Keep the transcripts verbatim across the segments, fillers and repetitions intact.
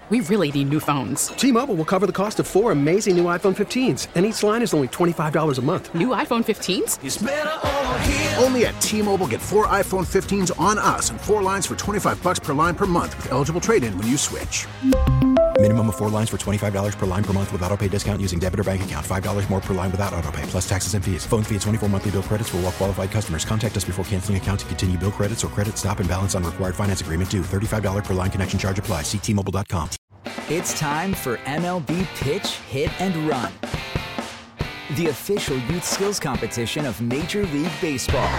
We really need new phones. T-Mobile will cover the cost of four amazing new iPhone fifteens, and each line is only twenty-five dollars a month. New iPhone fifteens? It's better over here. Only at T-Mobile, get four iPhone fifteens on us and four lines for twenty-five dollars per line per month with eligible trade-in when you switch. Minimum of four lines for twenty-five dollars per line per month with autopay discount using debit or bank account. five dollars more per line without autopay, plus taxes and fees. Phone fee at twenty-four monthly bill credits for well-qualified customers. Contact us before canceling account to continue bill credits or credit stop and balance on required finance agreement due. thirty-five dollars per line connection charge applies. See T Mobile dot com. It's time for M L B Pitch, Hit, and Run, the official youth skills competition of Major League Baseball.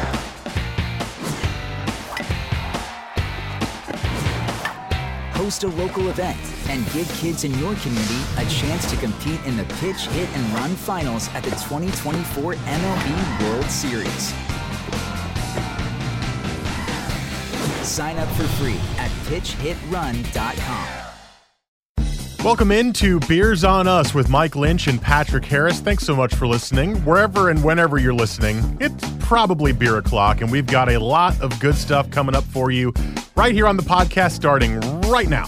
Host a local event and give kids in your community a chance to compete in the Pitch, Hit, and Run finals at the twenty twenty-four M L B World Series. Sign up for free at pitch hit run dot com. Welcome into Beers on Us with Mike Lynch and Patrick Harris. Thanks so much for listening. Wherever and whenever you're listening, it's probably beer o'clock, and we've got a lot of good stuff coming up for you right here on the podcast starting right now.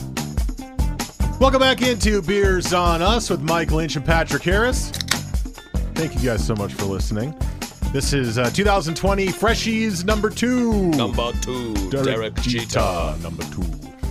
Welcome back into Beers on Us with Mike Lynch and Patrick Harris. Thank you guys so much for listening. This is uh, two thousand twenty Freshies number two. Number two, Derek, Derek Jeter. Number two.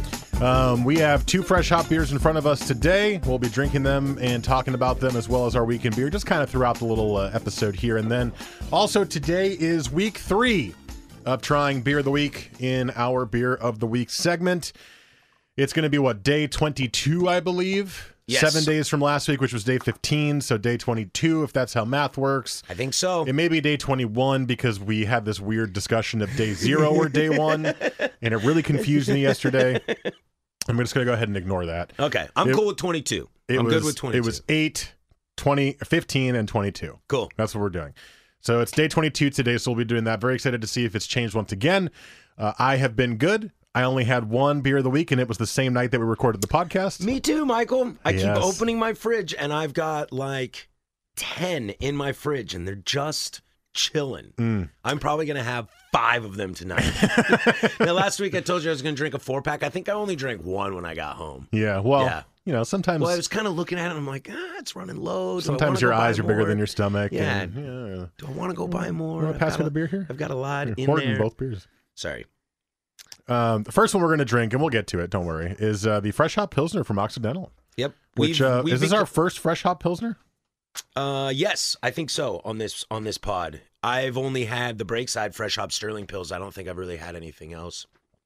Um, we have two fresh hop beers in front of us today. We'll be drinking them and talking about them as well as our weekend beer, just kind of throughout the little uh, episode here. And then also today is week three of trying Beer of the Week in our Beer of the Week segment. It's going to be, what, day twenty-two, I believe? Yes. Seven days from last week, which was day fifteen, so day twenty-two, if that's how math works. I think so. It may be day twenty-one because we had this weird discussion of day zero or day one, and it really confused me yesterday. I'm just going to go ahead and ignore that. Okay. I'm it, cool with twenty-two. I'm was, good with twenty-two. It was eight, twenty, fifteen, and twenty-two. Cool. That's what we're doing. So it's day twenty-two today, so we'll be doing that. Very excited to see if it's changed once again. Uh, I have been good. I only had one beer of the week, and it was the same night that we recorded the podcast. Me too, Michael. I yes. keep opening my fridge, and I've got like ten in my fridge, and they're just chilling. Mm. I'm probably going to have five of them tonight. Now, last week I told you I was going to drink a four-pack. I think I only drank one when I got home. Yeah, well, yeah. you know, sometimes... Well, I was kind of looking at it, and I'm like, ah, it's running low. Do sometimes your eyes are more? bigger than your stomach. Yeah. And, yeah. Do I want to go buy more? You want to pass me the beer here? I've got a lot You're in hoarding there. both beers. Sorry. Um, the first one we're going to drink, and we'll get to it, don't worry, is uh, the Fresh Hop Pilsner from Occidental. Yep. Which we've, uh, we've is this beca- our first Fresh Hop Pilsner? Uh, yes, I think so. On this on this pod, I've only had the Breakside Fresh Hop Sterling Pils. I don't think I've really had anything else.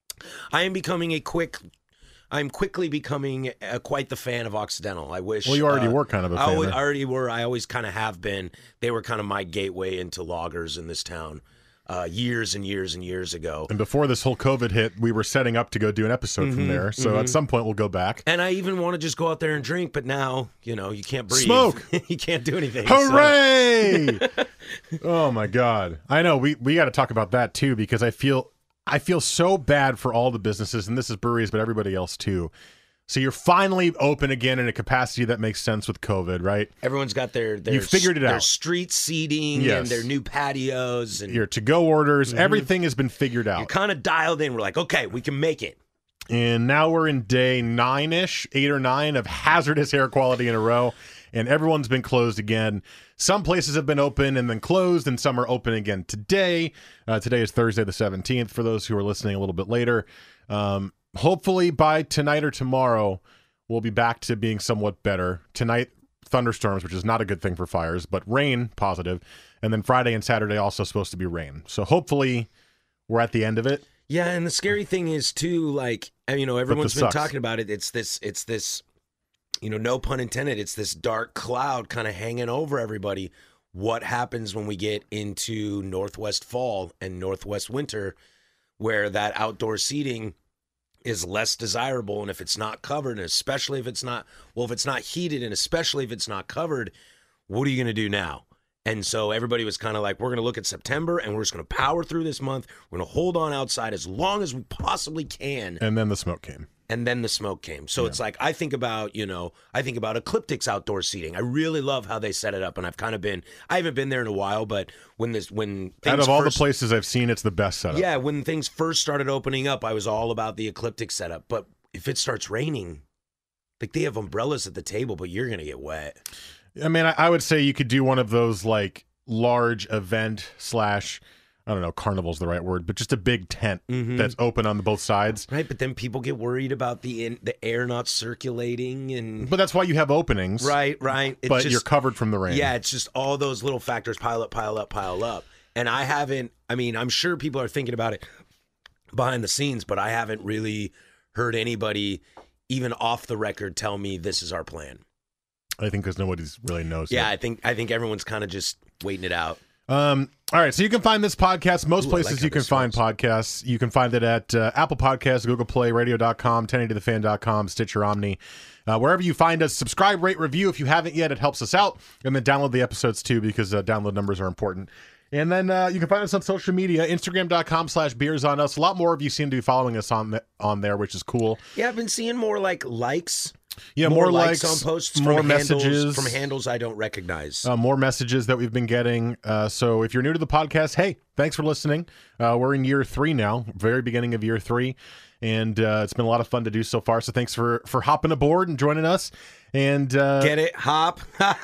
I am becoming a quick. I'm quickly becoming a, quite the fan of Occidental. I wish. Well, you already uh, were kind of a I fan. always, there. already were. I always kind of have been. They were kind of my gateway into lagers in this town. Uh, years and years and years ago. And before this whole COVID hit, we were setting up to go do an episode mm-hmm, from there. So mm-hmm. at some point, we'll go back. And I even want to just go out there and drink, but now, you know, you can't breathe. Smoke! You can't do anything. Hooray! So. Oh, my God. I know. We, we got to talk about that, too, because I feel I feel so bad for all the businesses, and this is breweries, but everybody else, too. So you're finally open again in a capacity that makes sense with COVID, right? Everyone's got their, their you figured it their out. street seating yes. and their new patios and your to-go orders. Mm-hmm. Everything has been figured out. You're kind of dialed in. We're like, okay, we can make it. And now we're in day nine-ish, eight or nine of hazardous air quality in a row, and everyone's been closed again. Some places have been open and then closed, and some are open again today. Uh, today is Thursday the seventeenth, for those who are listening a little bit later. Um, hopefully by tonight or tomorrow, we'll be back to being somewhat better. Tonight, thunderstorms, which is not a good thing for fires, but rain, positive. And then Friday and Saturday also supposed to be rain. So hopefully we're at the end of it. Yeah, and the scary thing is, too, like, you know, everyone's been sucks. talking about it. It's this, it's this, you know, no pun intended, it's this dark cloud kind of hanging over everybody. What happens when we get into Northwest fall and Northwest winter, where that outdoor seating is less desirable, and if it's not covered, and especially if it's not, well, if it's not heated, and especially if it's not covered, what are you going to do now? And so everybody was kind of like, we're going to look at September, and we're just going to power through this month. We're going to hold on outside as long as we possibly can. And then the smoke came. And then the smoke came. So yeah. it's like, I think about, you know, I think about Ecliptic's outdoor seating. I really love how they set it up, and I've kind of been, I haven't been there in a while, but when this, when things Out of all first, the places I've seen, it's the best setup. Yeah, when things first started opening up, I was all about the Ecliptic setup. But if it starts raining, Like they have umbrellas at the table, but you're gonna get wet. I mean, I, I would say you could do one of those like large event slash, I don't know, carnival's the right word, but just a big tent Mm-hmm. that's open on the both sides. Right, but then people get worried about the in, the air not circulating, and But that's why you have openings. right, right. It's But just, you're covered from the rain. Yeah, it's just all those little factors pile up, pile up, pile up. And I haven't. I mean, I'm sure people are thinking about it behind the scenes, but I haven't really heard anybody, even off the record, tell me this is our plan. I think because nobody's really knows. Yeah, yet. I think I think everyone's kind of just waiting it out. Um, all right, so you can find this podcast most Ooh, I places like how you can this find smells. podcasts. You can find it at uh, Apple Podcasts, Google Play, radio dot com, ten eighty the fan dot com, Stitcher, Omni. Uh, wherever you find us, subscribe, rate, review if you haven't yet. It helps us out. And then download the episodes too, because uh, download numbers are important. And then uh, you can find us on social media, instagram dot com slash beers on us. A lot more of you seem to be following us on the, on there, which is cool. Yeah, I've been seeing more like likes. Yeah, more, likes, likes, on posts, more from messages. handles, from handles I don't recognize. Uh, more messages that we've been getting. Uh, so if you're new to the podcast, hey, thanks for listening. Uh, we're in year three now, very beginning of year three. And uh, it's been a lot of fun to do so far. So thanks for, for hopping aboard and joining us. And uh, Get it? Hop.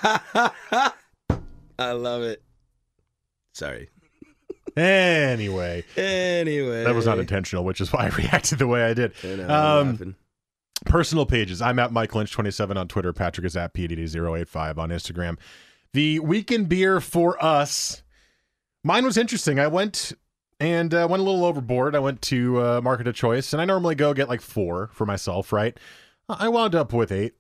I love it. Sorry. Anyway. Anyway. That was not intentional, which is why I reacted the way I did. I know, I'm Um, laughing. Personal pages. I'm at Mike Lynch twenty-seven on Twitter. Patrick is at P D D zero eight five on Instagram. The weekend beer for us. Mine was interesting. I went and uh, went a little overboard. I went to uh, Market of Choice, and I normally go get like four for myself, right? I wound up with eight.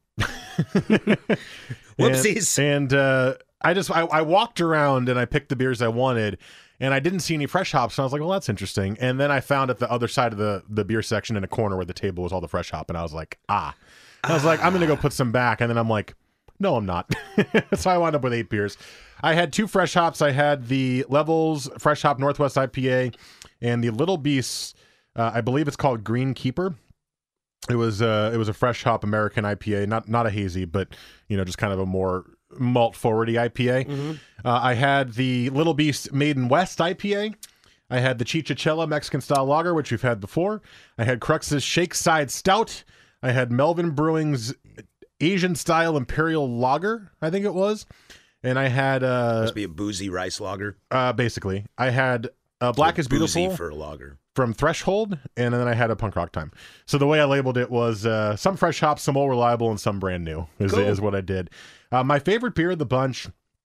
Whoopsies. And, and uh, I just I, I walked around and I picked the beers I wanted. And I didn't see any fresh hops, and I was like, well, that's interesting. And then I found at the other side of the, the beer section in a corner where the table was all the fresh hop, and I was like, ah. I was like, I'm going to go put some back. And then I'm like, no, I'm not. So I wound up with eight beers. I had two fresh hops. I had the Levels Fresh Hop Northwest I P A and the Little Beasts, uh, I believe it's called Green Keeper. It was, uh, it was a fresh hop American I P A, not not a hazy, but, you know, just kind of a more malt forwardy I P A. Mm-hmm. Uh, I had the Little Beast Maiden West I P A. I had the Chichachella Mexican style lager, which we've had before. I had Crux's Shake Side Stout. I had Melvin Brewing's Asian style Imperial Lager, I think it was. And I had uh Must be a boozy rice lager. uh basically I had uh, Black is Boozy Beautiful for a lager. from Threshold, and then I had a Punk Rock Time. So the way I labeled it was uh, some fresh hops, some more reliable, and some brand new is, Cool. is what I did. Uh, my favorite beer of the bunch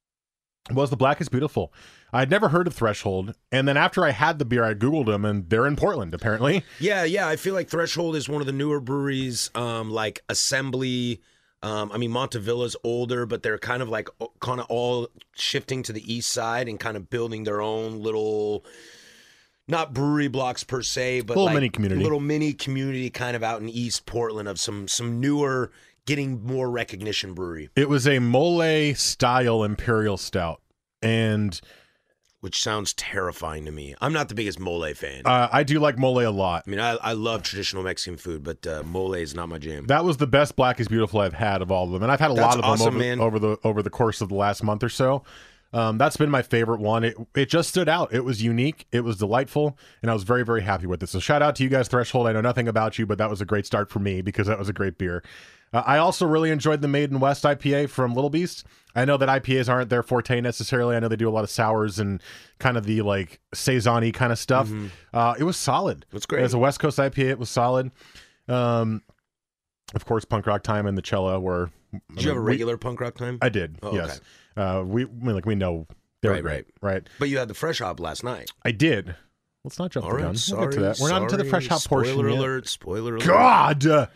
was the Black is Beautiful. I'd never heard of Threshold, and then after I had the beer, I Googled them, and they're in Portland, apparently. Yeah, yeah. I feel like Threshold is one of the newer breweries, um, like Assembly. Um, I mean, Montevilla's older, but they're kind of like kind of all shifting to the east side and kind of building their own little, not brewery blocks per se, but Little like mini community. little mini community kind of out in East Portland of some some newer, getting more recognition brewery, It was a mole style Imperial Stout, and which sounds terrifying to me. I'm not the biggest mole fan. uh, I do like mole a lot. I mean, I, I love traditional Mexican food, but uh, mole is not my jam. That was the best Black is Beautiful I've had of all of them, and I've had a That's lot of awesome, them over, man. over the over the course of the last month or so. Um, that's been my favorite one. It it just stood out. It was unique. It was delightful, and I was very very happy with it. So shout out to you guys, Threshold. I know nothing about you, but that was a great start for me because that was a great beer. Uh, I also really enjoyed the Maiden West I P A from Little Beast. I know that I P As aren't their forte necessarily. I know they do a lot of sours and kind of the like saison-y kind of stuff. Mm-hmm. Uh, it was solid. That's great. As a West Coast I P A, it was solid. Um, of course, Punk Rock Time and the Cello were. Did you have a regular punk rock time? I did. Oh, yes. Uh, we I mean, like we know they were Right, great, right? But you had the fresh hop last night. I did. Let's not jump All the right, gun. sorry. We'll get to that. We're not into the sorry. fresh hop portion Spoiler yet. alert! Spoiler alert! God. Uh,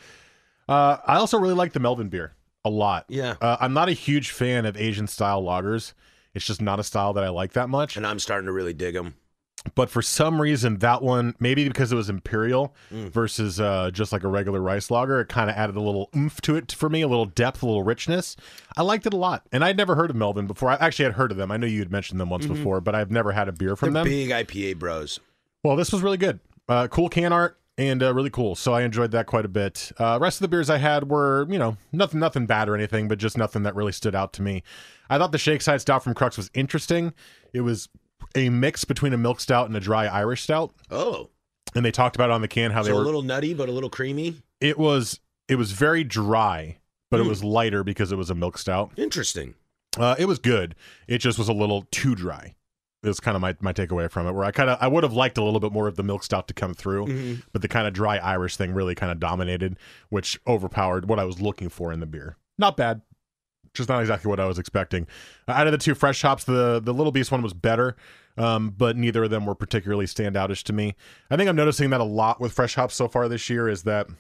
I also really like the Melvin beer a lot. Yeah. Uh, I'm not a huge fan of Asian style lagers. It's just not a style that I like that much. And I'm starting to really dig them. But for some reason, that one, maybe because it was Imperial Mm. versus uh, just like a regular rice lager, it kind of added a little oomph to it for me, a little depth, a little richness. I liked it a lot. And I'd never heard of Melvin before. I actually had heard of them. I know you had mentioned them once Mm-hmm. before, but I've never had a beer from They're them. big I P A bros. Well, this was really good. Uh, cool can art and uh, really cool. So I enjoyed that quite a bit. Uh, rest of the beers I had were, you know, nothing, nothing bad or anything, but just nothing that really stood out to me. I thought the Shake Side Stout from Crux was interesting. It was a mix between a milk stout and a dry Irish stout. Oh. And they talked about on the can how So they were a little nutty, but a little creamy. it was it was very dry but Mm. it was lighter because it was a milk stout. Interesting. Uh, it was good. It just was a little too dry. Is kind of my, my takeaway from it, where I kind of I would have liked a little bit more of the milk stout to come through, Mm-hmm. but the kind of dry Irish thing really kind of dominated, which overpowered what I was looking for in the beer. Not bad, just not exactly what I was expecting. Uh, out of the two fresh hops, the the Little Beast one was better, um, but neither of them were particularly standoutish to me. I think I'm noticing that a lot with fresh hops so far this year is that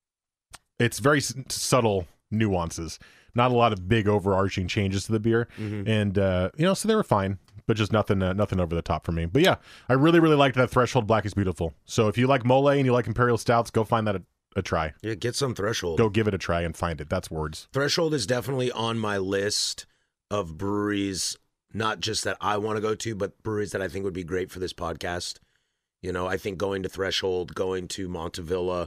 it's very s- subtle nuances, not a lot of big overarching changes to the beer, Mm-hmm. and uh, you know, so they were fine. But just nothing, uh, nothing over the top for me. But yeah, I really, really liked that Threshold Black is Beautiful. So if you like mole and you like Imperial Stouts, go find that a, a try. Yeah, get some Threshold. Go give it a try and find it. That's words. Threshold is definitely on my list of breweries, not just that I want to go to, but breweries that I think would be great for this podcast. You know, I think going to Threshold, going to Montevilla,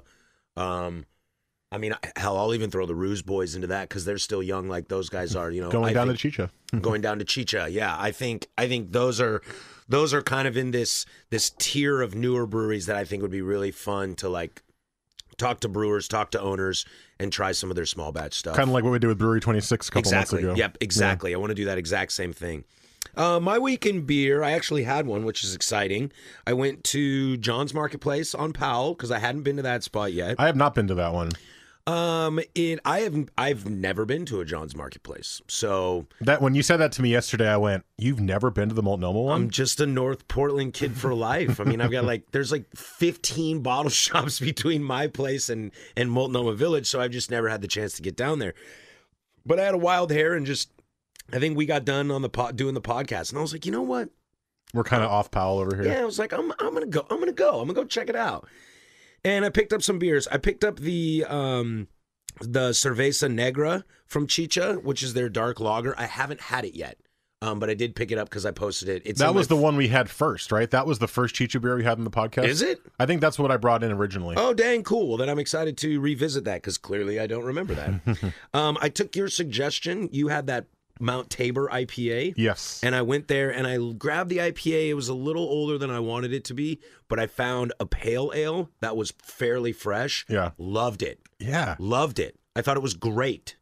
um, I mean, hell, I'll even throw the Ruse Boys into that because they're still young, like those guys are. You know, Going I down think, to Chicha. going down to Chicha, yeah. I think I think those are those are kind of in this this tier of newer breweries that I think would be really fun to like talk to brewers, talk to owners, and try some of their small batch stuff. Kind of like what we did with Brewery twenty-six a couple Exactly. months ago. Yep, exactly. I want to do that exact same thing. Uh, my week in beer, I actually had one, which is exciting. I went to John's Marketplace on Powell because I hadn't been to that spot yet. I have not been to that one. Um, it I have I've never been to a John's Marketplace, so That when you said that to me yesterday, I went, "You've never been to the Multnomah one?" I'm just a North Portland kid for life. I mean, I've got like there's like fifteen bottle shops between my place and and Multnomah Village, so I've just never had the chance to get down there. But I had a wild hair and just I think we got done on the pod, doing the podcast, and I was like, you know what? We're kind of off Powell over here. Yeah, I was like, I'm I'm gonna go. I'm gonna go. I'm gonna go check it out. And I picked up some beers. I picked up the um the Cerveza Negra from Chicha, which is their dark lager. I haven't had it yet, um, but I did pick it up because I posted it. It's That in was my the one we had first, right? That was the first Chicha beer we had in the podcast. Is it? I think that's what I brought in originally. Oh, dang, cool. Well, then I'm excited to revisit that because clearly I don't remember that. um, I took your suggestion. You had that Mount Tabor I P A. Yes. And I went there and I grabbed the I P A. It was a little older than I wanted it to be, but I found a pale ale that was fairly fresh. Yeah. Loved it. Yeah. Loved it. I thought it was great.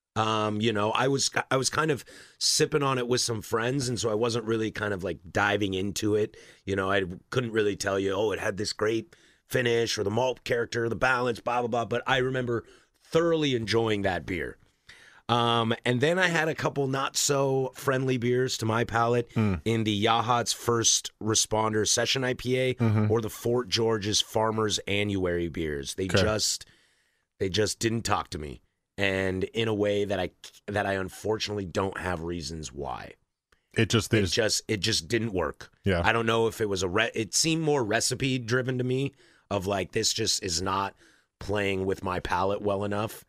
Um, you know, I was I was kind of sipping on it with some friends, and so I wasn't really kind of like diving into it. You know, I couldn't really tell you, oh, it had this great finish or the malt character, the balance, blah blah blah. But I remember thoroughly enjoying that beer. Um, and then I had a couple not so friendly beers to my palate Mm. in the Yahat's First Responder Session I P A Mm-hmm. or the Fort George's Farmers Annuary beers. They Okay. just they just didn't talk to me, and in a way that I that I unfortunately don't have reasons why. It just It is. just it just didn't work. Yeah. I don't know if it was a re- it seemed more recipe driven to me of like this just is not playing with my palate well enough.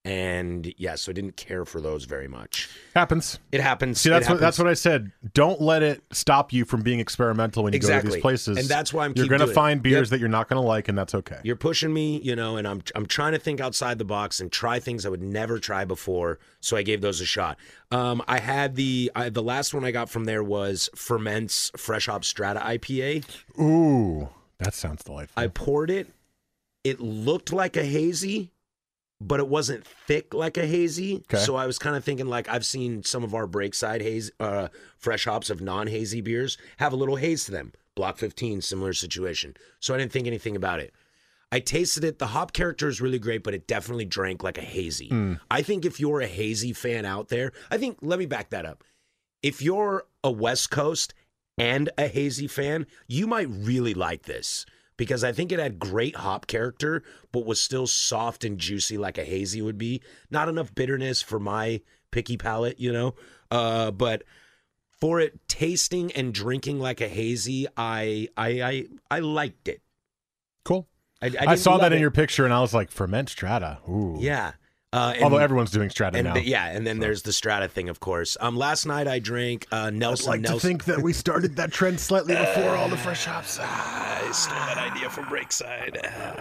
And yeah, so I didn't care for those very much. Happens. It happens. See, that's it what that's happens. what I said. Don't let it stop you from being experimental when you go to Exactly. these places. And that's why I'm You're keep going to doing it. find beers Yep. that you're not going to like, and that's okay. You're pushing me, you know, and I'm I'm trying to think outside the box and try things I would never try before. So I gave those a shot. Um, I had the I, the last one I got from there was Ferment's Fresh Hop Strata I P A. Ooh, that sounds delightful. I poured it. It looked like a hazy, but it wasn't thick like a hazy. Okay. So I was kind of thinking like I've seen some of our Breakside haze, uh, fresh hops of non-hazy beers have a little haze to them. Block fifteen, similar situation. So I didn't think anything about it. I tasted it. The hop character is really great, but it definitely drank like a hazy. Mm. I think if you're a hazy fan out there, I think, let me back that up. If you're a West Coast and a hazy fan, you might really like this. Because I think it had great hop character, but was still soft and juicy like a hazy would be. Not enough bitterness for my picky palate, you know. Uh, but for it tasting and drinking like a hazy, I I I, I liked it. cool. I, I, I, didn't saw that love in it. your picture, and I was like, Ferment Strata. Ooh. Yeah. Uh, and, Although everyone's doing Strata and now. the- yeah, and then there's the Strata thing, of course. Um, last night I drank uh, Nelson. I'd like to Nelson. think that we started that trend slightly before all the fresh hops. I stole that idea from Breakside.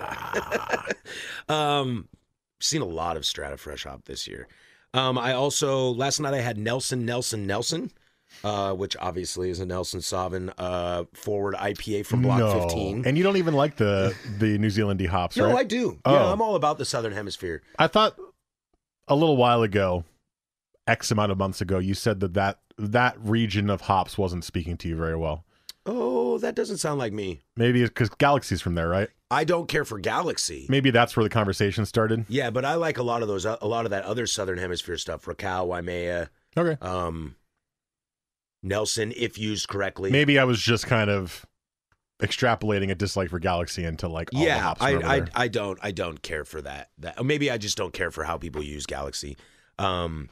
um, seen a lot of Strata Fresh Hop this year. Um, I also last night I had Nelson Nelson Nelson, uh, which obviously is a Nelson Sauvin uh, forward I P A from Block no. fifteen. And you don't even like the the New Zealandy hops, No, right? I do. Oh. Yeah, I'm all about the Southern Hemisphere. I thought a little while ago, X amount of months ago, you said that that, that region of hops wasn't speaking to you very well. Oh, that doesn't sound like me. Maybe it's because Galaxy's from there, right? I don't care for Galaxy. Maybe that's where the conversation started. Yeah, but I like a lot of those, a lot of that other Southern Hemisphere stuff. Raquel, Waimea, Okay. um, Nelson, if used correctly. Maybe I was just kind of extrapolating a dislike for Galaxy into like all the Yeah, hops I, from over I, there. I don't, I don't care for that. That or maybe I just don't care for how people use Galaxy. Um,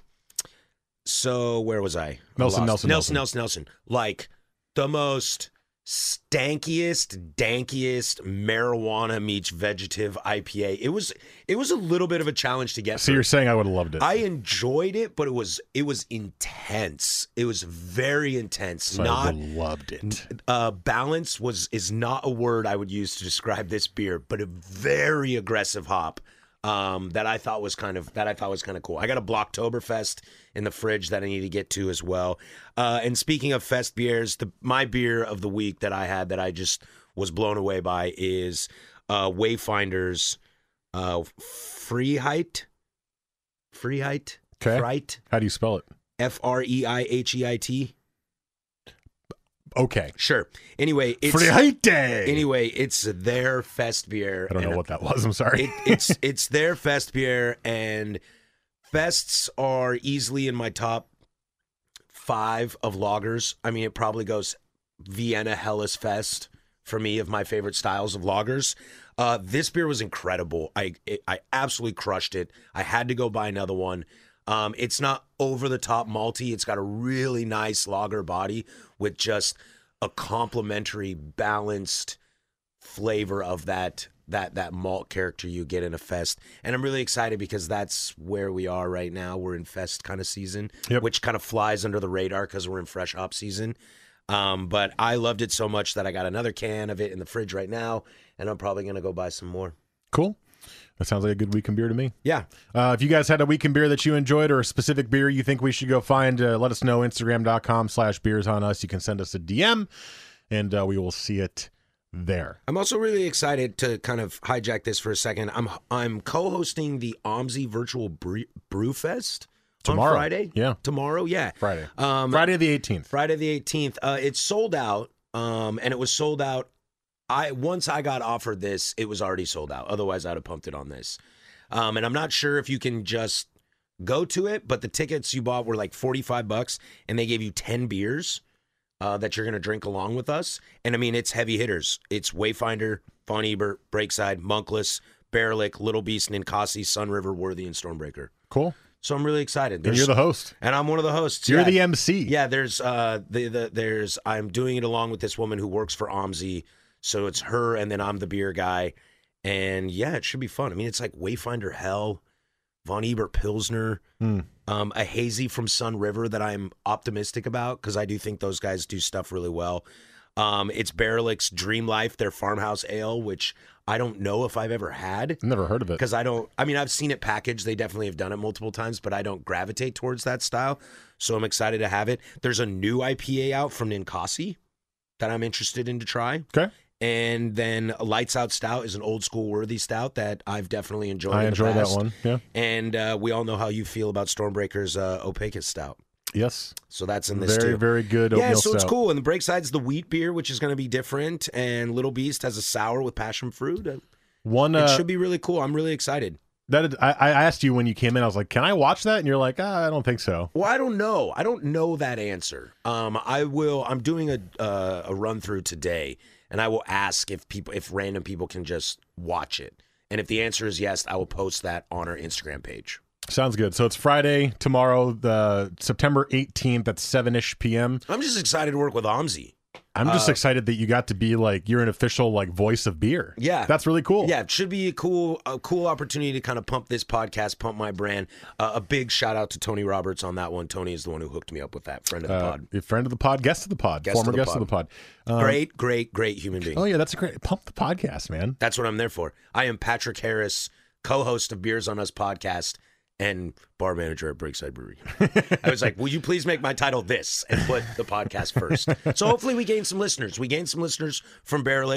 so where was I? Nelson, I Nelson, lost- Nelson, Nelson. Nelson, Nelson. Like the most stankiest, dankiest marijuana meets vegetative I P A. It was, it was a little bit of a challenge to get. So through. you're saying I would have loved it. I enjoyed it, but it was, it was intense. It was very intense. So not I would have loved it. uh, balance was is not a word I would use to describe this beer, but a very aggressive hop um, that I thought was kind of that I thought was kind of cool. I got a Blocktoberfest in the fridge that I need to get to as well. Uh, and speaking of fest beers, the my beer of the week that I had that I just was blown away by is uh, Wayfinder's uh, Freiheit. Freiheit. Okay. Fright. How do you spell it? F R E I H E I T. Okay. Sure. Anyway, it's Freiheit Day. Anyway, it's their fest beer. I don't know and what that was. I'm sorry. It, it's it's their fest beer, and fests are easily in my top five of lagers. I mean, it probably goes Vienna Helles Fest for me of my favorite styles of lagers. Uh, this beer was incredible. I it, I absolutely crushed it. I had to go buy another one. Um, it's not over the top malty. It's got a really nice lager body with just a complementary, balanced flavor of that that that malt character you get in a fest. And I'm really excited because that's where we are right now. We're in fest kind of season, Yep. which kind of flies under the radar because we're in fresh hop season. Um, but I loved it so much that I got another can of it in the fridge right now, and I'm probably going to go buy some more. Cool. That sounds like a good weekend beer to me. Yeah. Uh, if you guys had a weekend beer that you enjoyed or a specific beer you think we should go find, uh, let us know. Instagram.com slash beers on us. You can send us a D M, and uh, we will see it there. I'm also really excited to kind of hijack this for a second. I'm I'm co-hosting the O M S I Virtual Brew, Brew Fest Tomorrow. on Friday. Yeah. Tomorrow, yeah. Friday. Um, Friday the eighteenth. Friday the eighteenth. Uh, it's sold out, um, and it was sold out. I once I got offered this, it was already sold out. Otherwise, I'd have pumped it on this. Um, and I'm not sure if you can just go to it, but the tickets you bought were like forty-five bucks, and they gave you ten beers uh, that you're going to drink along with us. And I mean, it's heavy hitters. It's Wayfinder, Von Ebert, Breakside, Monkless, Barlick, Little Beast, Ninkasi, Sun River, Worthy, and Stormbreaker. Cool. So I'm really excited. And There's- you're the host. and I'm one of the hosts. You're yeah. the M C. Yeah, there's uh the, the there's I'm doing it along with this woman who works for O M S I. So it's her and then I'm the beer guy. And yeah, it should be fun. I mean, it's like Wayfinder Hell, Von Ebert Pilsner, Mm. um, a hazy from Sun River that I'm optimistic about because I do think those guys do stuff really well. Um, it's Barlick's Dream Life, their farmhouse ale, which I don't know if I've ever had. Never heard of it. Because I don't, I mean, I've seen it packaged. They definitely have done it multiple times, but I don't gravitate towards that style. So I'm excited to have it. There's a new I P A out from Ninkasi that I'm interested in to try. Okay. And then a Lights Out Stout is an old school Worthy Stout that I've definitely enjoyed. I in the enjoy that past. one. Yeah. And uh, we all know how you feel about Stormbreaker's uh, Opacus Stout. Yes. So that's in this Very, too. very good Yeah, oatmeal so it's stout. cool. And the Breakside's the wheat beer, which is going to be different. And Little Beast has a sour with passion fruit. Uh, One, It uh, should be really cool. I'm really excited. that I, I asked you when you came in, I was like, can I watch that? And you're like, ah, I don't think so. Well, I don't know. I don't know that answer. Um, I will. I'm doing a uh, a run through today, and I will ask if people, if random people can just watch it. And if the answer is yes, I will post that on our Instagram page. Sounds good. So it's Friday, tomorrow, the September eighteenth at seven-ish p.m. I'm just excited to work with O M S I. I'm just Uh, excited that you got to be like, you're an official like voice of beer. Yeah. That's really cool. Yeah, it should be a cool, a cool opportunity to kind of pump this podcast, pump my brand. Uh, a big shout out to Tony Roberts on that one. Tony is the one who hooked me up with that. Friend of the Uh, pod. a friend of the pod, guest of the pod, Guest former of the guest pod. of the pod. Um, Great, great, great human being. Oh yeah, that's a great pump the podcast, man. That's what I'm there for. I am Patrick Harris, co-host of Beers on Us podcast and bar manager at Breakside Brewery. I was like, will you please make my title this and put the podcast first? So hopefully we gain some listeners. We gained some listeners from Barlick.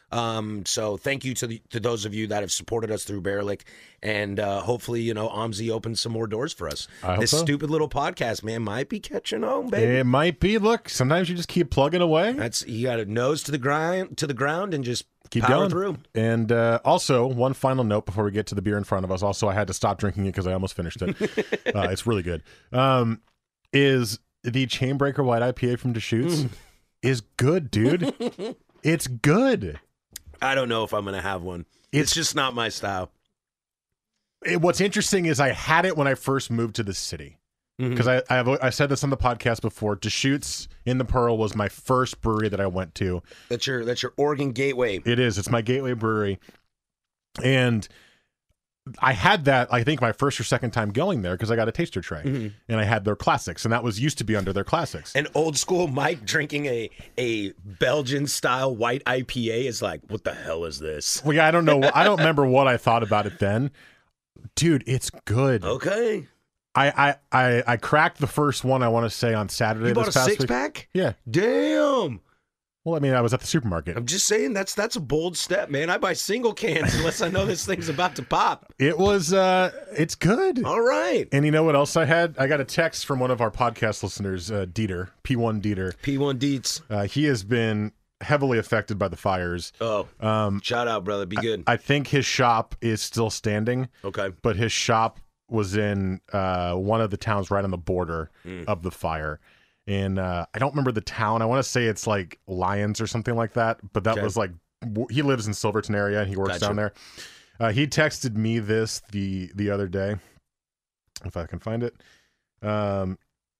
Um, so thank you to the, to those of you that have supported us through Barelick, and uh, hopefully, you know, Omzi opens some more doors for us. I hope this so. stupid little podcast, man, might be catching on, baby. It might be. Look, sometimes you just keep plugging away. That's you got to nose to the grind to the ground and just Keep power going. through. And uh, also, one final note before we get to the beer in front of us. Also, I had to stop drinking it because I almost finished it. uh, it's really good. Um, is the Chainbreaker White I P A from Deschutes Mm. is good, dude. It's good. I don't know if I'm gonna have one. It's, It's- just not my style. It, what's interesting is I had it when I first moved to the city. Because I I, have, I said this on the podcast before. Deschutes in the Pearl was my first brewery that I went to. That's your that's your Oregon gateway. It is. It's my gateway brewery. And I had that, I think, my first or second time going there because I got a taster tray. Mm-hmm. And I had their classics. And that was used to be under their classics. And old school Mike drinking a a Belgian style white I P A is like, what the hell is this? Well, yeah, I don't know. I don't remember what I thought about it then. Dude, it's good. Okay. I, I, I, I cracked the first one, I want to say, on Saturday You bought a this past six week. pack? Yeah. Damn. Well, I mean, I was at the supermarket. I'm just saying that's that's a bold step, man. I buy single cans unless I know this thing's about to pop. It was, uh, it's good. All right. And you know what else I had? I got a text from one of our podcast listeners, uh, Dieter, P one Dieter. P one Deets. Uh, he has been heavily affected by the fires. Oh. Um, Shout out, brother. Be good. I think his shop is still standing, Okay. but his shop was in uh, one of the towns right on the border Mm. of the fire. And uh, I don't remember the town. I want to say it's like Lyons or something like that. But that Okay. was like, w- he lives in Silverton area and he works Gotcha. down there. Uh, he texted me this the the other day, if I can find it. Um,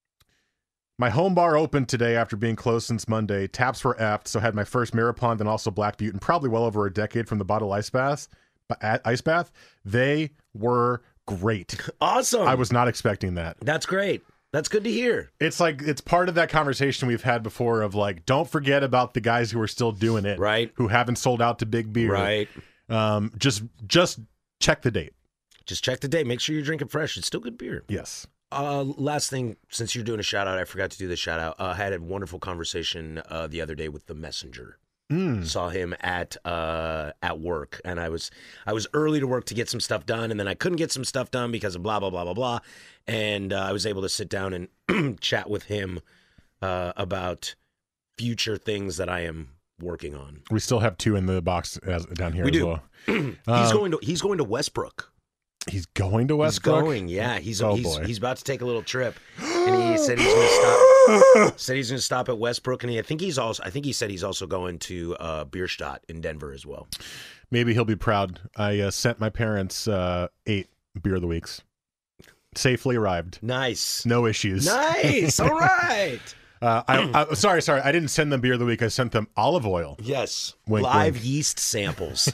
my home bar opened today after being closed since Monday. Taps were effed, so had my first Mirror Pond and also Black Butte in probably well over a decade from the bottle ice bath. Ice bath. They were great. Awesome. I was not expecting that. That's great. That's good to hear. It's like it's part of that conversation we've had before of like, don't forget about the guys who are still doing it, Right. Who haven't sold out to big beer, Right. Um, just just check the date. Just check the date. Make sure you're drinking fresh. It's still good beer. Yes. Uh, last thing, since you're doing a shout out, I forgot to do the shout out. Uh, I had a wonderful conversation uh, the other day with the messenger. Mm. Saw him at uh, at work, and I was I was early to work to get some stuff done, and then I couldn't get some stuff done because of blah blah blah blah blah, and uh, I was able to sit down and chat with him uh, about future things that I am working on. We still have two in the box as, down here We as do. well. he's Um, going to he's going to Westbrook. He's going to Westbrook. He's going, yeah. He's Oh, he's, boy. he's about to take a little trip, and he said he's going to stop. said he's going to stop at Westbrook, and he, I think he's also. I think he said he's also going to uh, Bierstadt in Denver as well. Maybe he'll be proud. I uh, sent my parents uh, eight beer of the weeks. Safely arrived. Nice, No issues. nice. All right. Uh, I, I, sorry, sorry. I didn't send them beer of the week. I sent them olive oil. Yes, Wink, live wink. yeast samples.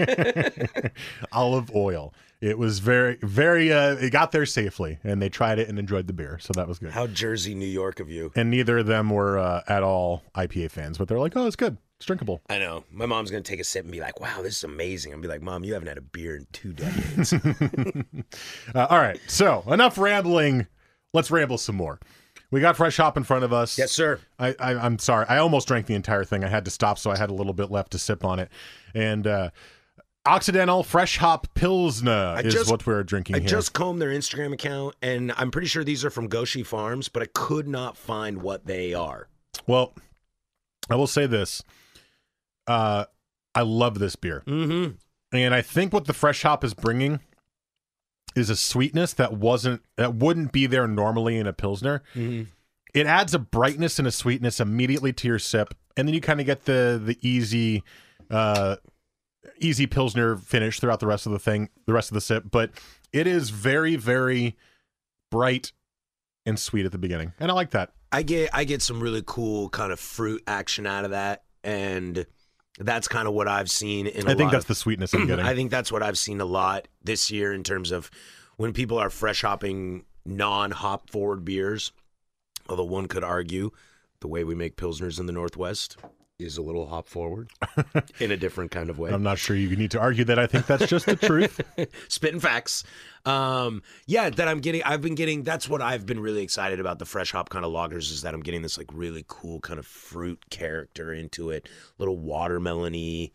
Olive oil. It was very, very, uh, it got there safely and they tried it and enjoyed the beer. So that was good. How Jersey, New York of you. And neither of them were uh, at all I P A fans, but they're like, oh, it's good. It's drinkable. I know. My mom's going to take a sip and be like, wow, this is amazing. I'll be like, Mom, you haven't had a beer in two decades. Uh, all right. So enough rambling. Let's ramble some more. We got Fresh Hop in front of us. Yes, sir. I, I, I'm sorry. I almost drank the entire thing. I had to stop, so I had a little bit left to sip on it. And uh, Occidental Fresh Hop Pilsner is just- what we're drinking I here. just combed their Instagram account, and I'm pretty sure these are from Goshi Farms, but I could not find what they are. Well, I will say this. Uh, I love this beer. Mm-hmm. And I think what the Fresh Hop is bringing is a sweetness that wasn't that wouldn't be there normally in a Pilsner. Mm-hmm. It adds a brightness and a sweetness immediately to your sip, and then you kind of get the the easy uh easy Pilsner finish throughout the rest of the thing, the rest of the sip. But it is very, very bright and sweet at the beginning, and I like that. I get I get some really cool kind of fruit action out of that, and that's kind of what I've seen in a I think lot that's of, the sweetness I'm getting. I think that's what I've seen a lot this year in terms of when people are fresh hopping non-hop forward beers. Although one could argue the way we make Pilsners in the Northwest is a little hop forward in a different kind of way. I'm not sure you need to argue that. I think that's just the truth. Spitting facts. Um, yeah, that I'm getting, I've been getting, that's what I've been really excited about the fresh hop kind of lagers is that I'm getting this like really cool kind of fruit character into it. Little watermelon-y,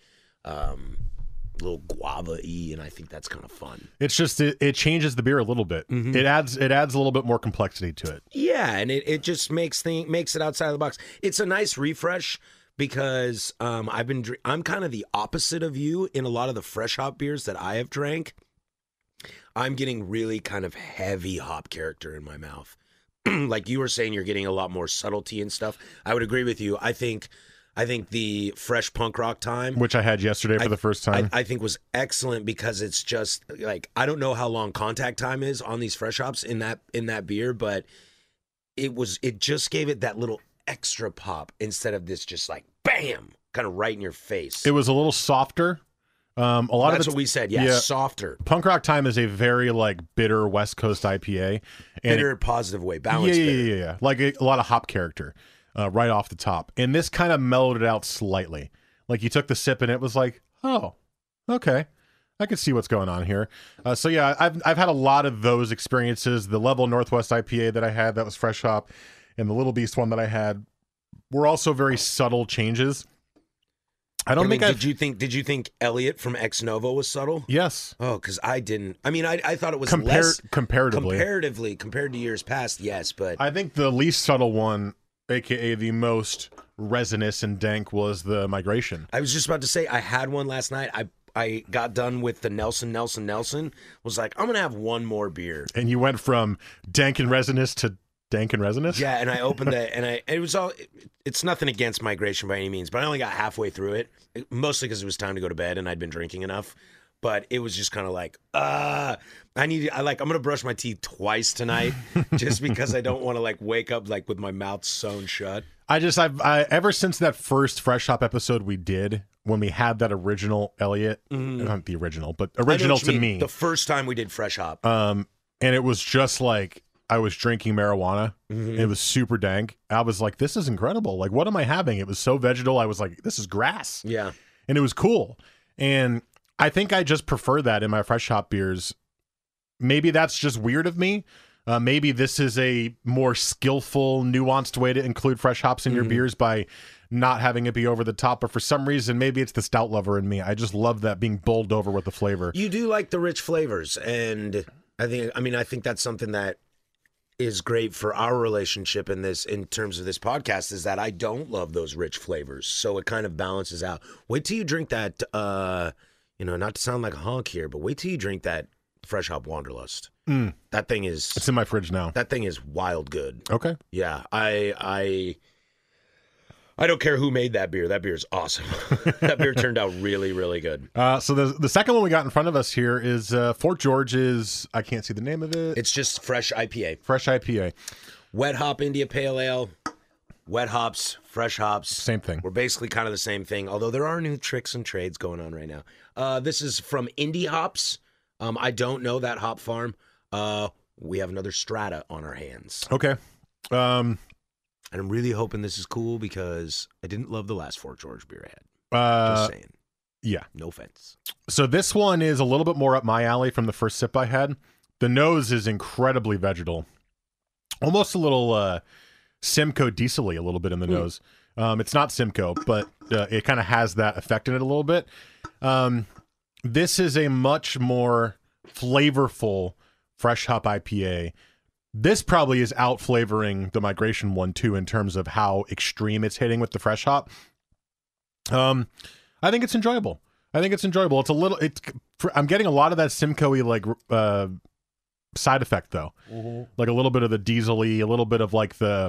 um, a little guava-y, and I think that's kind of fun. It's just it, it changes the beer a little bit. Mm-hmm. It adds it adds a little bit more complexity to it. Yeah, and it, it just makes thing makes it outside of the box. It's a nice refresh because um, I've been dr- I'm kind of the opposite of you in a lot of the fresh hop beers that I have drank. I'm getting really kind of heavy hop character in my mouth. Like you were saying, you're getting a lot more subtlety and stuff. I would agree with you. I think I think the fresh punk rock time, Which I had yesterday for I, the first time. I, I think was excellent because it's just like I don't know how long contact time is on these fresh hops in that in that beer, but it was it just gave it that little extra pop instead of this just like bam, kind of right in your face. It was a little softer. Um, a lot That's of what we said. Yeah, yeah. softer, Punk Rock Time is a very like bitter West Coast I P A, and bitter, it, positive way, yeah, balanced. yeah, bitter. yeah, yeah, like a, a lot of hop character uh, right off the top. And this kind of mellowed it out slightly. Like you took the sip and it was like, oh, okay, I can see what's going on here. Uh, so yeah, I've I've had a lot of those experiences. The Level Northwest I P A that I had that was fresh hop, and the Little Beast one that I had were also very subtle changes. I don't I mean, think did I've... you think did you think Elliot from Ex Novo was subtle? Yes. Oh, because I didn't. I mean, I I thought it was Compar- less comparatively. comparatively compared to years past. Yes, but I think the least subtle one, aka the most resinous and dank, was the Migration. I was just about to say I had one last night. I I got done with the Nelson Nelson Nelson. Was like I'm gonna have one more beer. And you went from dank and resinous to dank and resinous? Yeah, and I opened it, and I it was all. It, it's nothing against Migration by any means, but I only got halfway through it, mostly because it was time to go to bed and I'd been drinking enough. But it was just kind of like, uh I need. I like. I'm gonna brush my teeth twice tonight, just because I don't want to like wake up like with my mouth sewn shut. I just I've I, ever since that first Fresh Hop episode we did when we had that original Elliot, Mm-hmm. not the original, but I know original what you to mean. me, The first time we did Fresh Hop. um, and it was just like I was drinking marijuana. Mhm. It was super dank. I was like, this is incredible. Like, what am I having? It was so vegetal. I was like, this is grass. Yeah. And it was cool. And I think I just prefer that in my fresh hop beers. Maybe that's just weird of me. Uh, maybe this is a more skillful, nuanced way to include fresh hops in your Mhm. beers by not having it be over the top. But for some reason, maybe it's the stout lover in me. I just love that being bowled over with the flavor. You do like the rich flavors, and I think. I mean, I think that's something that is great for our relationship in this, in terms of this podcast, is that I don't love those rich flavors, so it kind of balances out. Wait till you drink that. Uh, you know, not to sound like a honk here, but wait till you drink that Fresh Hop Wanderlust. Mm. That thing is. It's in my fridge now. That thing is wild good. Okay. Yeah, I I I don't care who made that beer. That beer is awesome. That beer turned out really, really good. Uh, so the the second one we got in front of us here is uh, Fort George's. I can't see the name of it. It's just fresh I P A. Fresh I P A. Wet hop India Pale Ale. Wet hops, fresh hops. Same thing. We're basically kind of the same thing, although there are new tricks and trades going on right now. Uh, this is from Indie Hops. Um, I don't know that hop farm. Uh, we have another Strata on our hands. Okay. Um, And I'm really hoping this is cool because I didn't love the last Fort George beer I had. uh, Just saying. yeah. No offense. So this one is a little bit more up my alley from the first sip I had. The nose is incredibly vegetal. Almost a little uh, Simcoe diesel-y a little bit in the Mm. nose. Um, it's not Simcoe, but uh, it kind of has that effect in it a little bit. Um, this is a much more flavorful fresh hop I P A. This probably is out flavoring the Migration one too in terms of how extreme it's hitting with the fresh hop. Um, I think it's enjoyable. I think it's enjoyable. It's a little. It's. I'm getting a lot of that Simcoe-y like uh, side effect though, mm-hmm. like a little bit of the diesel-y, a little bit of like the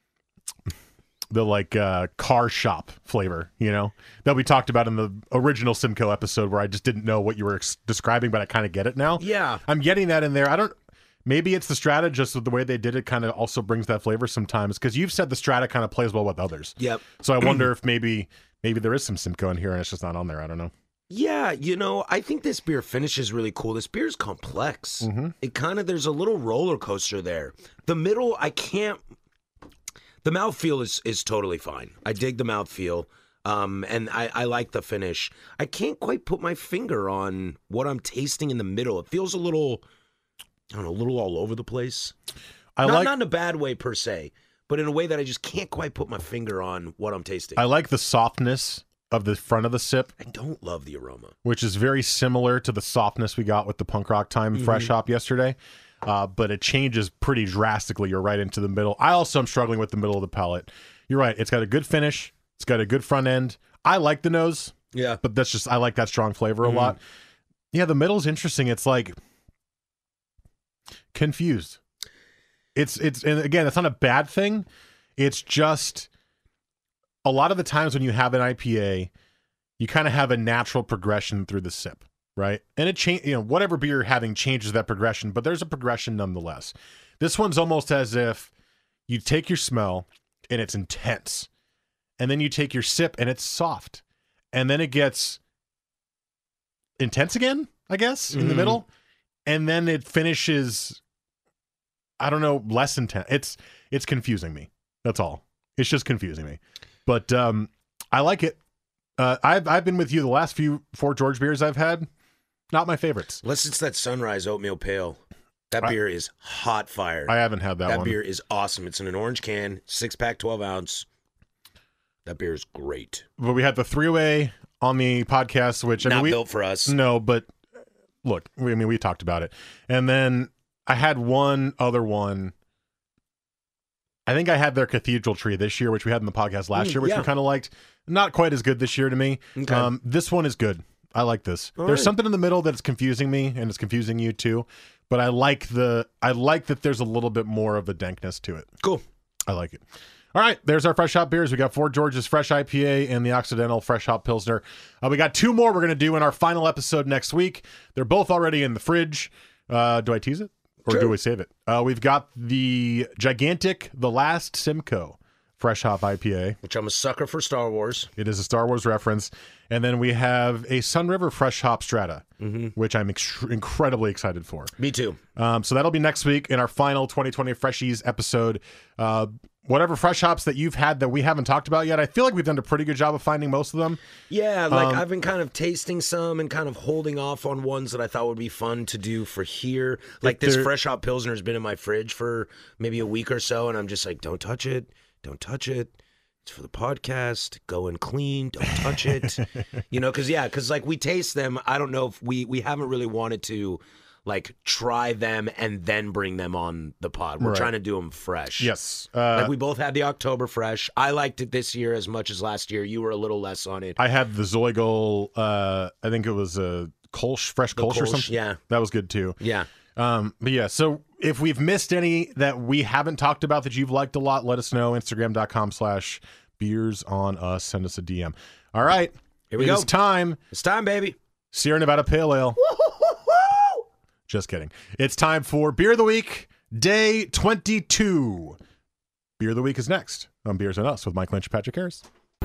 the like uh, car shop flavor, you know, that we talked about in the original Simcoe episode where I just didn't know what you were ex- describing, but I kind of get it now. Yeah. I'm getting that in there. I don't. Maybe it's the Strata, just with the way they did it, kind of also brings that flavor sometimes. Because you've said the Strata kind of plays well with others. Yep. So I wonder if maybe maybe there is some Simcoe in here and it's just not on there. I don't know. Yeah, you know, I think this beer finishes really cool. This beer is complex. Mm-hmm. It kind of, there's a little roller coaster there. The middle, I can't, the mouthfeel is, is totally fine. I dig the mouthfeel, um, and I, I like the finish. I can't quite put my finger on what I'm tasting in the middle. It feels a little, I don't know, a little all over the place. I not, like not in a bad way per se, but in a way that I just can't quite put my finger on what I'm tasting. I like the softness of the front of the sip, I don't love the aroma. which is very similar to the softness we got with the Punk Rock Time Mm-hmm. Fresh Hop yesterday. Uh, but it changes pretty drastically. You're right into the middle. I also am struggling with the middle of the palate. You're right. It's got a good finish. It's got a good front end. I like the nose, Yeah. but that's just, I like that strong flavor Mhm. a lot. Yeah, the middle is interesting. It's like confused. It's, it's, and again, it's not a bad thing. It's just a lot of the times when you have an I P A, you kind of have a natural progression through the sip. Right. And it change, you know, whatever beer you're having changes that progression, but there's a progression nonetheless. This one's almost as if you take your smell and it's intense, and then you take your sip and it's soft, and then it gets intense again, I guess, in the Mhm. middle, and then it finishes, I don't know, less intense. It's it's confusing me. That's all. It's just confusing me. But um, I like it. Uh, I've I've been with you the last few Fort George beers I've had. Not my favorites. Unless it's that Sunrise Oatmeal Pale. That I- beer is hot fire. I haven't had that, that one. beer is awesome. It's in an orange can, six pack, twelve ounce. That beer is great. But we had the three way on the podcast, which I Not mean, we, built for us. No, but look, we, I mean, we talked about it, and then I had one other one. I think I had their Cathedral Tree this year, which we had in the podcast last Mm, year, which yeah. we kind of liked. Not quite as good this year to me. Okay. Um, this one is good. I like this. All There's right. something in the middle that's confusing me, and it's confusing you too. But I like the I like that there's a little bit more of a dankness to it. Cool. I like it. All right, there's our Fresh Hop beers. We got Fort George's Fresh I P A and the Occidental Fresh Hop Pilsner. Uh, we got two more we're going to do in our final episode next week. They're both already in the fridge. Uh, do I tease it? Or Sure. do we save it? Uh, we've got the gigantic The Last Simcoe Fresh Hop I P A. Which I'm a sucker for Star Wars. It is a Star Wars reference. And then we have a Sun River Fresh Hop Strata, Mm-hmm. which I'm ex- incredibly excited for. Me too. Um, so that'll be next week in our final twenty twenty Freshies episode. Uh, whatever fresh hops that you've had that we haven't talked about yet, I feel like we've done a pretty good job of finding most of them. Yeah, like Um, I've been kind of tasting some and kind of holding off on ones that I thought would be fun to do for here. Like this they're- Fresh Hop Pilsner has been in my fridge for maybe a week or so, and I'm just like, don't touch it. Don't touch it. It's for the podcast. Go and clean. Don't touch it. You know, because, yeah, because like we taste them. I don't know if we, we haven't really wanted to like try them and then bring them on the pod. We're Right. trying to do them fresh. Yes. Uh, Like we both had the October Fresh. I liked it this year as much as last year. You were a little less on it. I had the Zoigl, uh, I think it was a Kolsch, fresh The Kolsch or Kolsch, something. yeah. That was good too. Yeah. Um, but yeah, so if we've missed any that we haven't talked about that you've liked a lot, let us know. Instagram.com slash beers on us. Send us a D M. All right. Here we It go. is time. It's time, baby. Sierra Nevada Pale Ale. Just kidding. It's time for Beer of the Week, day twenty-two. Beer of the Week is next on Beers on Us with Mike Lynch and Patrick Harris.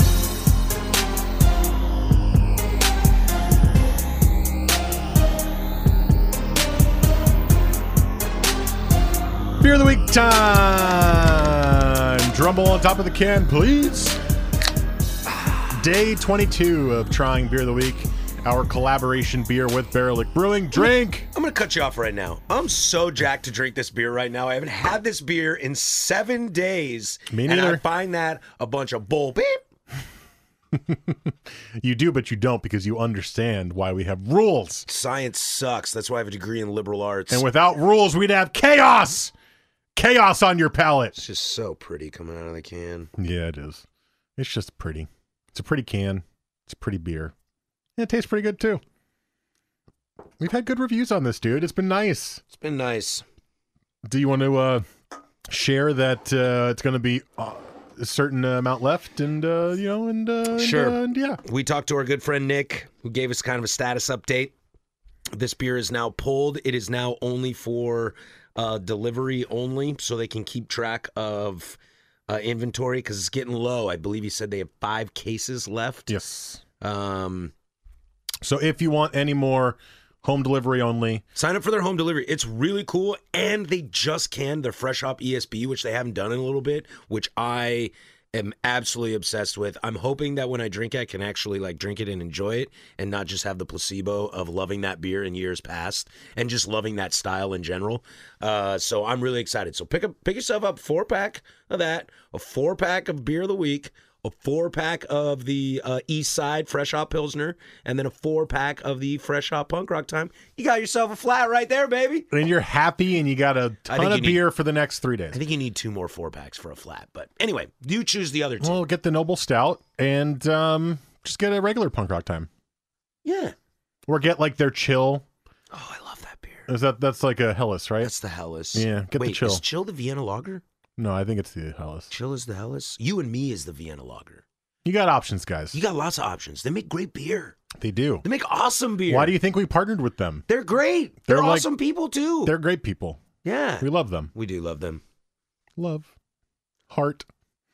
Beer of the Week time. Drumble on top of the can, please. Day twenty-two of trying Beer of the Week, our collaboration beer with Barrelick Brewing. Drink. I'm going to cut you off right now. I'm so jacked to drink this beer right now. I haven't had this beer in seven days. Me And I neither. find that a bunch of bull beep. You do, but you don't because you understand why we have rules. Science sucks. That's why I have a degree in liberal arts. And without rules, we'd have chaos. Chaos on your palate. It's just so pretty coming out of the can. Yeah, it is. It's just pretty. It's a pretty can. It's a pretty beer. Yeah, it tastes pretty good too. We've had good reviews on this, dude. It's been nice. It's been nice. Do you want to uh, share that uh, it's going to be uh, a certain uh, amount left, and uh, you know, and uh, Sure. and, uh, and yeah, We talked to our good friend Nick, who gave us kind of a status update. This beer is now pulled. It is now only for uh, delivery only, so they can keep track of uh, inventory because it's getting low. I believe he said they have five cases left. yes. Um, So if you want any more home delivery only, sign up for their home delivery. It's really cool, and they just canned their Fresh Hop E S B, which they haven't done in a little bit, which I am absolutely obsessed with. I'm hoping that when I drink it, I can actually like drink it and enjoy it, and not just have the placebo of loving that beer in years past and just loving that style in general. Uh, so I'm really excited. So pick up, pick yourself up four pack of that, a four pack of Beer of the Week. a four pack of the uh, East Side Fresh Hop Pilsner, and then a four pack of the Fresh Hop Punk Rock Time. You got yourself a flat right there, baby. And you're happy, and you got a ton of beer need, for the next three days. I think you need two more four packs for a flat. But anyway, you choose the other two. Well, get the Noble Stout and um, just get a regular Punk Rock Time. Yeah. Or get like their Chill. Oh, I love that beer. Is that that's like a Helles, right? That's the Helles. Yeah, get Wait, the Chill. Is Chill the Vienna Lager? No, I think it's the Helles. Chill is the Helles. You and Me is the Vienna Lager. You got options, guys. You got lots of options. They make great beer. They do. They make awesome beer. Why do you think we partnered with them? They're great. They're, They're like, awesome people too. They're great people. Yeah. We love them. We do love them. Love. Heart.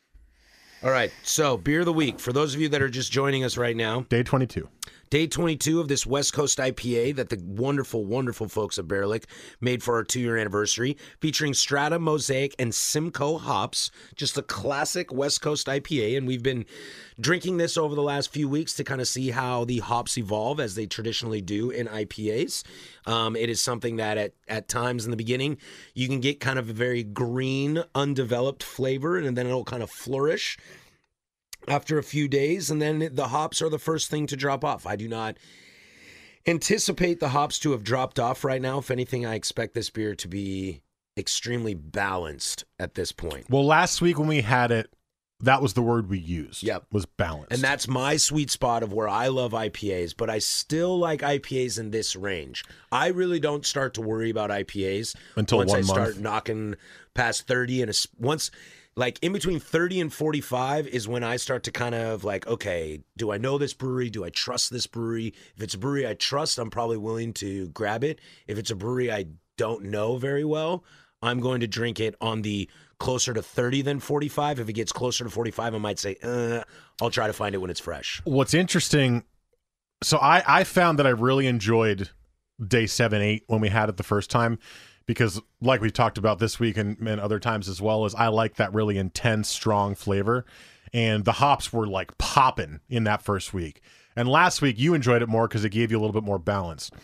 All right. So, beer of the week. For those of you that are just joining us right now. Day twenty-two. Day twenty-two of this West Coast I P A that the wonderful, wonderful folks at Bearlick made for our two-year anniversary, featuring Strata, Mosaic, and Simcoe hops. Just a classic West Coast I P A, and we've been drinking this over the last few weeks to kind of see how the hops evolve, as they traditionally do in I P As. Um, it is something that at, at times in the beginning, you can get kind of a very green, undeveloped flavor, and then it'll kind of flourish after a few days, and then the hops are the first thing to drop off. I do not anticipate the hops to have dropped off right now. If anything, I expect this beer to be extremely balanced at this point. Well, last week when we had it, that was the word we used. Yep. Was balanced. And that's my sweet spot of where I love I P As, but I still like I P As in this range. I really don't start to worry about I P As until once one I month. start knocking past thirty, and a, once like in between thirty and forty-five is when I start to kind of like, okay, do I know this brewery? Do I trust this brewery? If it's a brewery I trust, I'm probably willing to grab it. If it's a brewery I don't know very well, I'm going to drink it on the closer to thirty than forty-five. If it gets closer to forty-five, I might say, uh, I'll try to find it when it's fresh. What's interesting, so I, I found that I really enjoyed day seven, eight when we had it the first time, because like we talked about this week and, and other times as well, is I like that really intense, strong flavor. And the hops were like popping in that first week. And last week you enjoyed it more because it gave you a little bit more balance.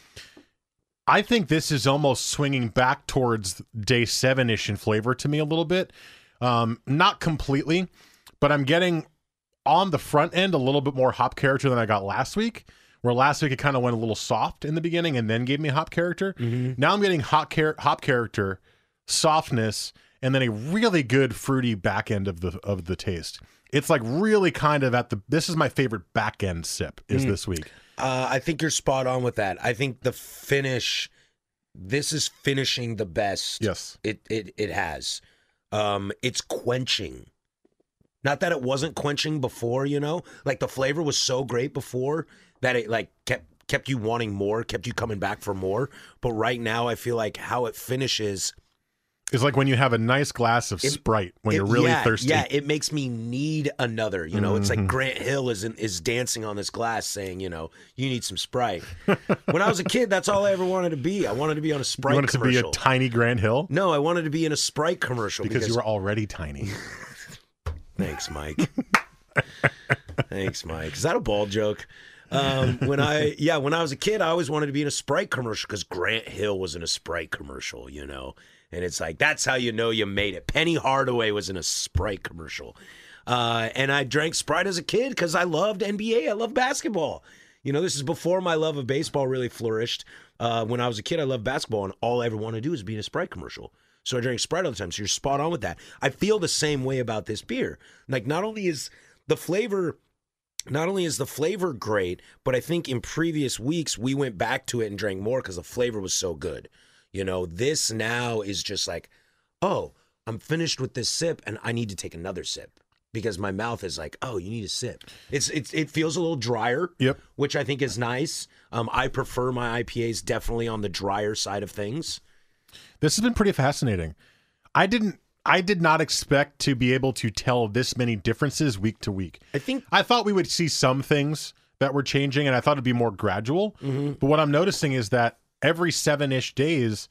I think this is almost swinging back towards day seven-ish in flavor to me a little bit. Um, not completely, but I'm getting on the front end a little bit more hop character than I got last week, where last week it kind of went a little soft in the beginning and then gave me hop character. Mm-hmm. Now I'm getting hot char- hop character, softness, and then a really good fruity back end of the of the taste. It's like really kind of at the, this is my favorite back end sip is mm. this week. Uh, I think you're spot on with that. I think the finish, this is finishing the best. Yes. It it it has. Um, it's quenching. Not that it wasn't quenching before, you know? Like the flavor was so great before that it like kept kept you wanting more, kept you coming back for more. But right now I feel like how it finishes, it's like when you have a nice glass of it, Sprite when it, you're really yeah, thirsty. Yeah, it makes me need another. You know, mm-hmm. It's like Grant Hill is in, is dancing on this glass saying, you know, you need some Sprite. When I was a kid, that's all I ever wanted to be. I wanted to be on a Sprite commercial. You wanted commercial. to be a tiny Grant Hill? No, I wanted to be in a Sprite commercial. Because, because... you were already tiny. Thanks, Mike. Thanks, Mike. Is that a bald joke? Um, when I, yeah, when I was a kid, I always wanted to be in a Sprite commercial because Grant Hill was in a Sprite commercial, you know? And it's like, that's how you know you made it. Penny Hardaway was in a Sprite commercial. Uh, and I drank Sprite as a kid because I loved N B A. I loved basketball. You know, this is before my love of baseball really flourished. Uh, when I was a kid, I loved basketball, and all I ever wanted to do is be in a Sprite commercial. So I drank Sprite all the time. So you're spot on with that. I feel the same way about this beer. Like, not only is the flavor... Not only is the flavor great, but I think in previous weeks we went back to it and drank more because the flavor was so good. You know, this now is just like, oh, I'm finished with this sip and I need to take another sip because my mouth is like, oh, you need a sip. It's it's it feels a little drier, yep, which I think is nice. Um, I prefer my I P As definitely on the drier side of things. This has been pretty fascinating. I didn't. I did not expect to be able to tell this many differences week to week. I think I thought we would see some things that were changing, and I thought it'd be more gradual. Mm-hmm. But what I'm noticing is that every seven-ish days,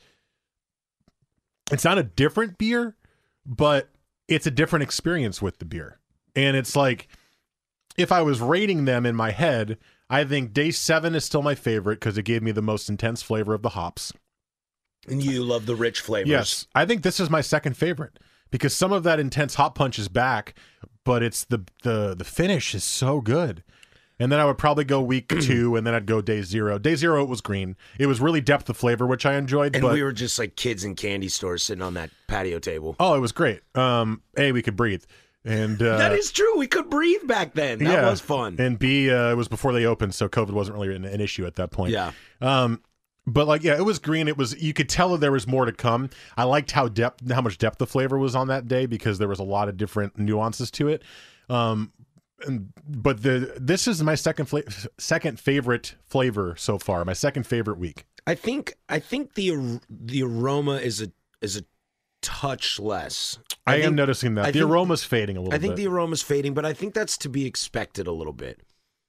it's not a different beer, but it's a different experience with the beer. And it's like, if I was rating them in my head, I think day seven is still my favorite because it gave me the most intense flavor of the hops. And you love the rich flavors. Yes. I think this is my second favorite because some of that intense hop punch is back, but it's the the the finish is so good. And then I would probably go week two, and then I'd go day zero. Day zero, it was green. It was really depth of flavor, which I enjoyed. And but, we were just like kids in candy stores sitting on that patio table. oh, it was great. Um, A, we could breathe. And uh, that is true. We could breathe back then. That yeah. was fun. And B, uh, it was before they opened, so COVID wasn't really an, an issue at that point. Yeah. Um, but like, yeah, it was green. It was, you could tell that there was more to come. I liked how depth, how much depth of flavor was on that day because there was a lot of different nuances to it. Um, and, but the this is my second fla- second favorite flavor so far. My second favorite week. I think I think the ar- the aroma is a is a touch less. I, I am think, noticing that I the think, aroma's fading a little bit. I think the aroma's fading, but I think that's to be expected a little bit.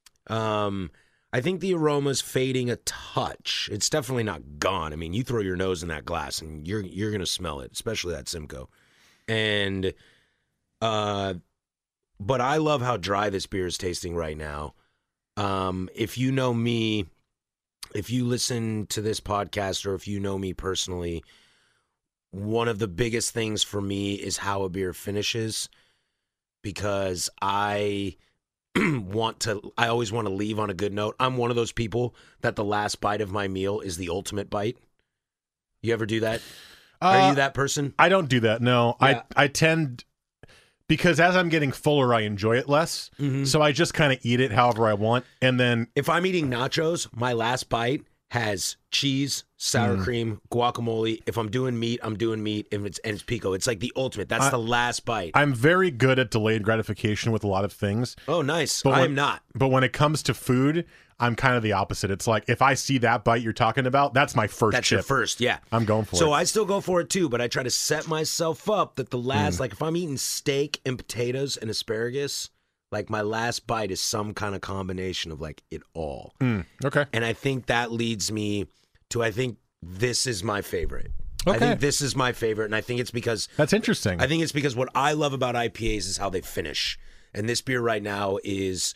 Um, I think the aroma's fading a touch. It's definitely not gone. I mean, you throw your nose in that glass and you're you're gonna smell it, especially that Simcoe. And uh, but I love how dry this beer is tasting right now. Um, if you know me, if you listen to this podcast, or if you know me personally, one of the biggest things for me is how a beer finishes, because I want to, I always want to leave on a good note. I'm one of those people that the last bite of my meal is the ultimate bite. You ever do that? Uh, Are you that person? I don't do that. No, Yeah. I, I tend, because as I'm getting fuller, I enjoy it less. Mm-hmm. So I just kind of eat it however I want. And then If I'm eating nachos, my last bite has cheese, sour Mm. cream, guacamole. If I'm doing meat, I'm doing meat. If it's and it's pico, it's like the ultimate. That's I- the last bite. I'm very good at delayed gratification with a lot of things. oh, nice. But I when- am not. But when it comes to food, I'm kind of the opposite. It's like if I see that bite you're talking about, that's my first That's chip. your first, yeah. I'm going for So it. I still go for it too, but I try to set myself up that the last, Mm. like if I'm eating steak and potatoes and asparagus, like my last bite is some kind of combination of like it all. Mm, okay. And I think that leads me to, I think this is my favorite. I Okay. think this is my favorite, and I think it's because That's interesting. I think it's because what I love about I P As is how they finish. And this beer right now is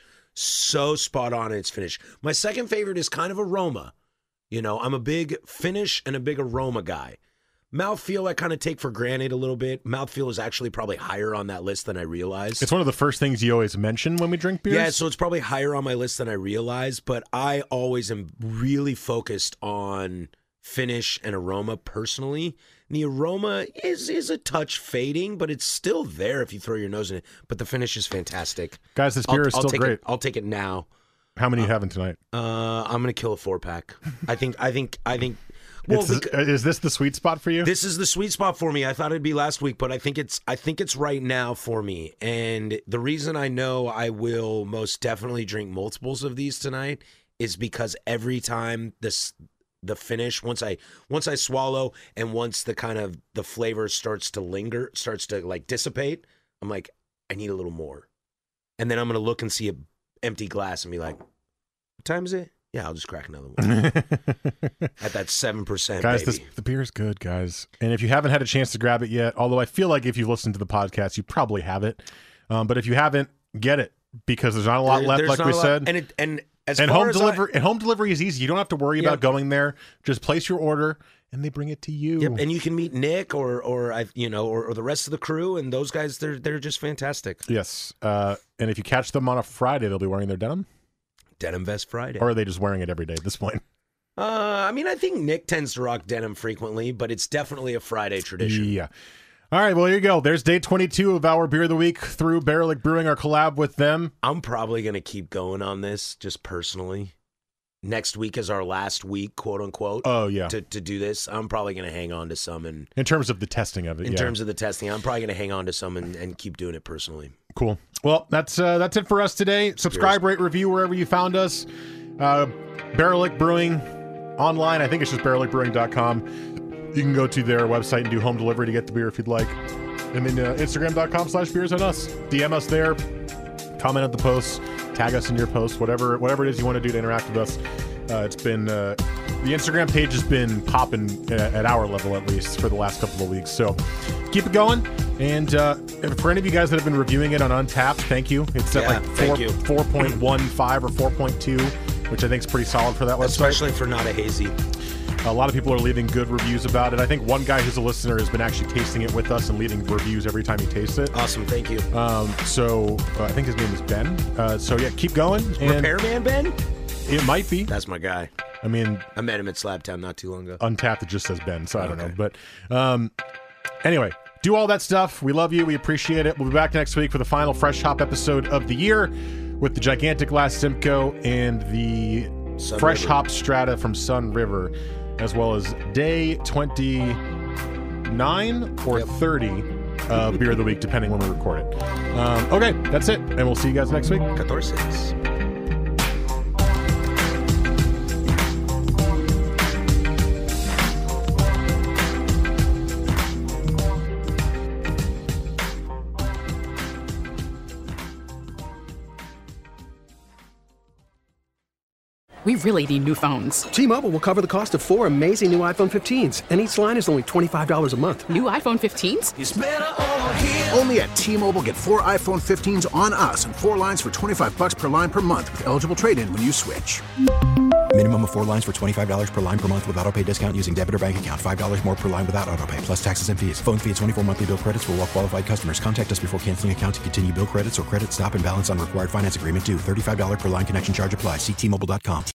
so spot on in its finish. My second favorite is kind of aroma. You know, I'm a big finish and a big aroma guy. Mouthfeel I kind of take for granted a little bit. Mouthfeel is actually probably higher on that list than I realized. it's one of the first things you always mention when we drink beers. Yeah, so it's probably higher on my list than I realized, but I always am really focused on finish and aroma personally. And the aroma is is a touch fading, but it's still there if you throw your nose in it. But the finish is fantastic. Guys, this beer I'll, is I'll still take great. It, I'll take it now. How many are you having tonight? Uh, I'm gonna kill a four pack. I think. I think. I think. Well, It's- bec- is this the sweet spot for you? this is the sweet spot for me. I thought it'd be last week, but I think it's I think it's right now for me. And the reason I know I will most definitely drink multiples of these tonight is because every time this the finish, once I once I swallow and once the kind of the flavor starts to linger, starts to like dissipate, I'm like, I need a little more. And then I'm gonna look and see an empty glass and be like, what time is it? Yeah, I'll just crack another one at that seven percent, Guys, baby. this, the beer is good, guys. And if you haven't had a chance to grab it yet, although I feel like if you've listened to the podcast, you probably have it. Um, but if you haven't, get it because there's not a lot There- left, there's like not we a lot- said. and it, and as and far home as I- delivery and home delivery is easy. You don't have to worry Yep. about going there. Just place your order and they bring it to you. Yep, and you can meet Nick or or I you know or, or the rest of the crew, and those guys they're they're just fantastic. Yes. Uh, and if you catch them on a Friday, they'll be wearing their denim, Denim Vest Friday. or are they just wearing it every day at this point? uh, I mean, I think Nick tends to rock denim frequently, but it's definitely a Friday tradition. Yeah. All right. Well, here you go. There's day twenty-two of our beer of the week through Barrel Brewing, our collab with them. I'm probably gonna keep going on this just personally. Next week is our last week, quote unquote. Oh yeah. To to do this, I'm probably gonna hang on to some, and In terms of the testing of it. in yeah. terms of the testing, I'm probably gonna hang on to some and, and keep doing it personally. Cool. Well, that's uh, that's it for us today. Subscribe, rate, review wherever you found us. Uh, Barrelick Brewing online. I think it's just barrelick brewing dot com. You can go to their website and do home delivery to get the beer if you'd like. And then uh, instagram dot com slash beers on us. D M us there. Comment on the posts. Tag us in your posts. Whatever whatever it is you want to do to interact with us. Uh, it's been uh, the Instagram page has been popping at, at our level at least for the last couple of weeks. So keep it going. And uh, for any of you guys that have been reviewing it on Untapped, thank you. It's at Yeah, like thank four, you. four point one five or four point two, which I think is pretty solid for that website. Especially for not a hazy. A lot of people are leaving good reviews about it. I think one guy who's a listener has been actually tasting it with us and leaving reviews every time he tastes it. Awesome, thank you. Um, so uh, I think his name is Ben. Uh, so yeah, keep going. And Repairman Ben? It might be. That's my guy. I mean, I met him at Slabtown not too long ago. Untapped, it just says Ben, so I don't Okay. know. But um, anyway, do all that stuff. We love you. We appreciate it. We'll be back next week for the final Fresh Hop episode of the year with the gigantic Last Simcoe and the Sun Fresh River. Hop Strata from Sun River, as well as day twenty-nine or Yep. thirty uh, Beer of the Week, depending when we record it. Um, okay, that's it. And we'll see you guys next week. Catorces. We really need new phones. T-Mobile will cover the cost of four amazing new iPhone fifteens, and each line is only twenty-five dollars a month. New iPhone fifteens? Only at T-Mobile, get four iPhone fifteens on us and four lines for twenty-five bucks per line per month with eligible trade-in when you switch. Minimum of four lines for twenty-five dollars per line per month with autopay discount using debit or bank account. five dollars more per line without autopay, plus taxes and fees. Phone fee at twenty-four monthly bill credits for well-qualified customers. Contact us before canceling account to continue bill credits or credit stop and balance on required finance agreement due. thirty-five dollars per line connection charge applies. See T Mobile dot com.